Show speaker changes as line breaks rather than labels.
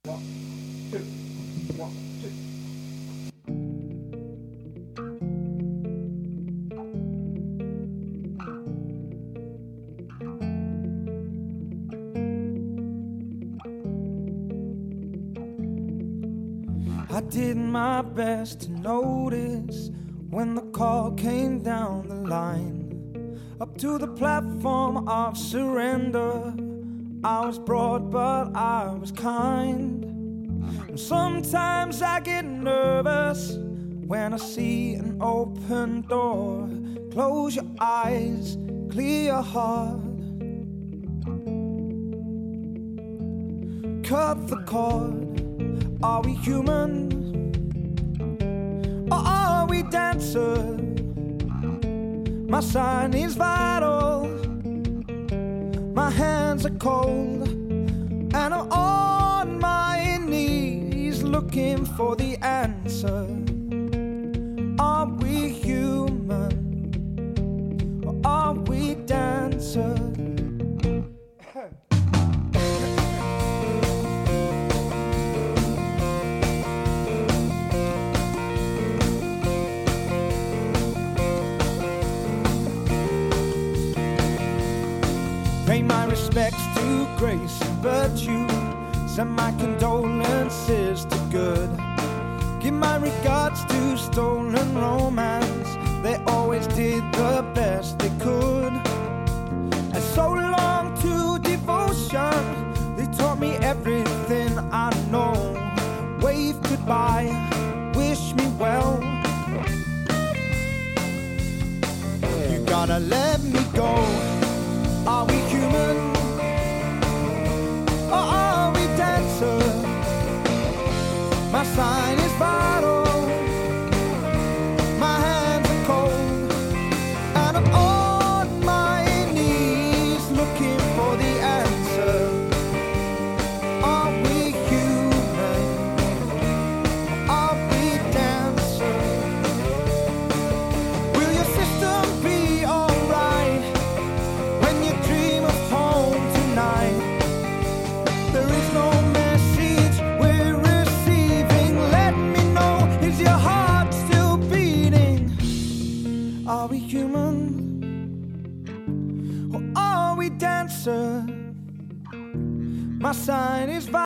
One, two, one, two.
I did my best to notice when the call came down the line, up to the platform of surrender. I was broad, but I was kind. And sometimes I get nervous when I see an open door. Close your eyes, clear your heart. Cut the cord. Are we human? Or are we dancers? My sign is vital. My hands are cold, and I'm on my knees looking for the answer. Are we human? Or are we dancers? Pay my respects to grace and virtue. Send my condolences to good. Give my regards to stolen romance. They always did the best they could. And so long to devotion. They taught me everything I know. Wave goodbye, wish me well. You gotta let me go. Are we human? Or are we dancers? My sign is vital. My hands are cold, and I'm on my knees looking for the answer. Are we human? Or are we dancers? Will your system be alright? You dream of home tonight. There is no message we're receiving. Let me know, is your heart still beating? Are we human? Or are we dancers? My sign is